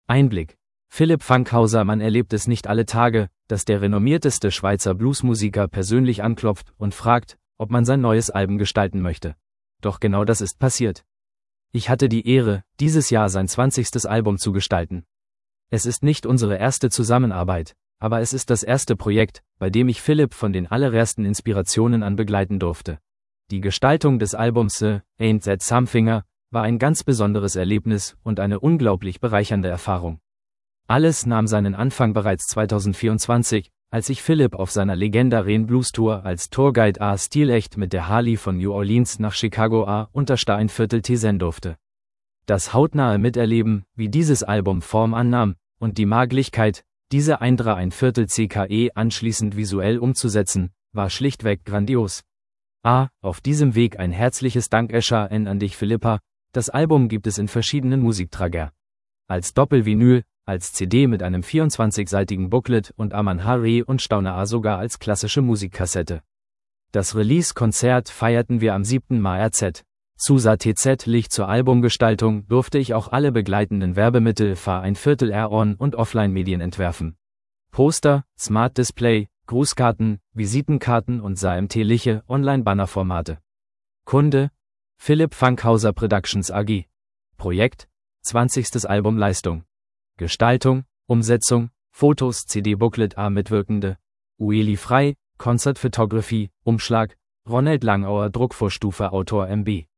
Einblick. Philipp Fankhauser. Man erlebt es nicht alle Tage, dass der renommierteste Schweizer Bluesmusiker persönlich anklopft und fragt, ob man sein neues Album gestalten möchte. Doch genau das ist passiert. Ich hatte die Ehre, dieses Jahr sein 20. Album zu gestalten. Es ist nicht unsere erste Zusammenarbeit, aber es ist das erste Projekt, bei dem ich Philipp von den allerersten Inspirationen an begleiten durfte. Die Gestaltung des Albums Ain't That Somethinger war ein ganz besonderes Erlebnis und eine unglaublich bereichernde Erfahrung. Alles nahm seinen Anfang bereits 2024, als ich Philipp auf seiner legendären Blues-Tour als Tourguide stilecht mit der Harley von New Orleans nach Chicago unter Steinviertel sehen durfte. Das hautnahe Miterleben, wie dieses Album Form annahm, und die Möglichkeit, diese 1/3 CKE anschließend visuell umzusetzen, war schlichtweg grandios. Auf diesem Weg ein herzliches Dankeschön an dich, Philippa. Das Album gibt es in verschiedenen Musikträger. Als Doppelvinyl, als CD mit einem 24-seitigen Booklet und Aman-Hari und Stauner sogar als klassische Musikkassette. Das Release-Konzert feierten wir am 7. März. Zusätzlich zur Albumgestaltung durfte ich auch alle begleitenden Werbemittel für ein Viertel On- und Offline-Medien entwerfen. Poster, Smart Display, Grußkarten, Visitenkarten und sämtliche Online-Bannerformate. Kunde: Philipp Fankhauser Productions AG. Projekt: 20. Album Leistung. Gestaltung, Umsetzung, Fotos, CD-Booklet mitwirkende: Ueli Frei, Concert Photography, Umschlag, Ronald Langauer Druckvorstufe Autor MB.